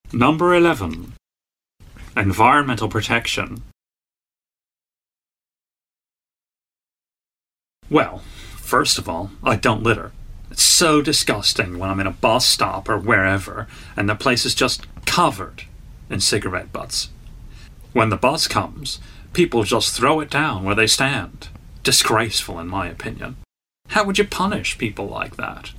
Number 11. Environmental protection. Well, first of all, I don't litter. It's so disgusting when I'm in a bus stop or wherever, and the place is just covered in cigarette butts. When the bus comes, people just throw it down where they stand. Disgraceful, in my opinion. How would you punish people like that?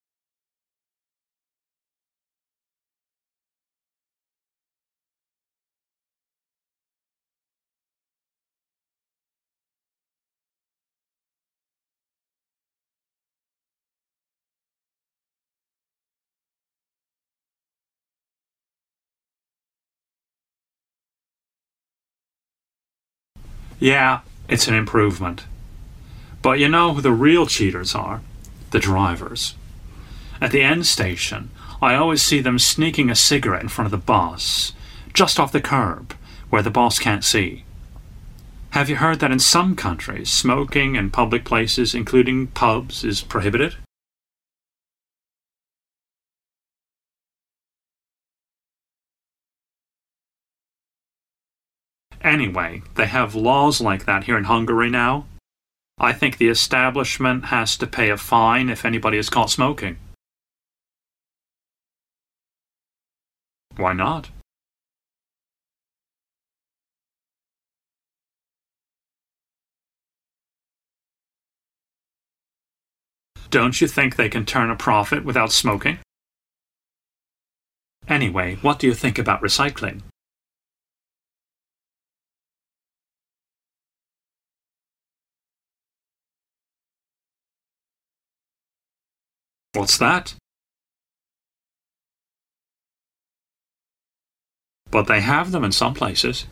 Yeah, it's an improvement. But you know who the real cheaters are? The drivers. At the end station, I always see them sneaking a cigarette in front of the bus, just off the curb, where the boss can't see. Have you heard that in some countries, smoking in public places, including pubs, is prohibited? Anyway, they have laws like that here in Hungary now. I think the establishment has to pay a fine if anybody is caught smoking. Why not? Don't you think they can turn a profit without smoking? Anyway, what do you think about recycling? What's that? But they have them in some places.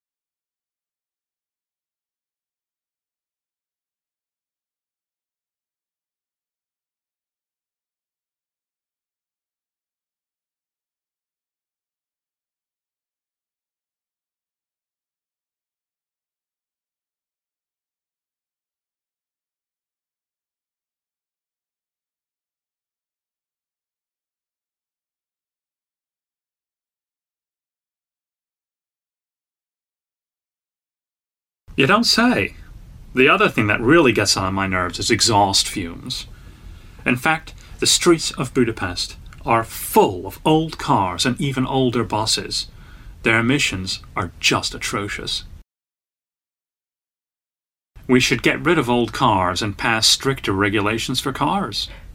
You don't say. The other thing that really gets on my nerves is exhaust fumes. In fact, the streets of Budapest are full of old cars and even older buses. Their emissions are just atrocious. We should get rid of old cars and pass stricter regulations for cars.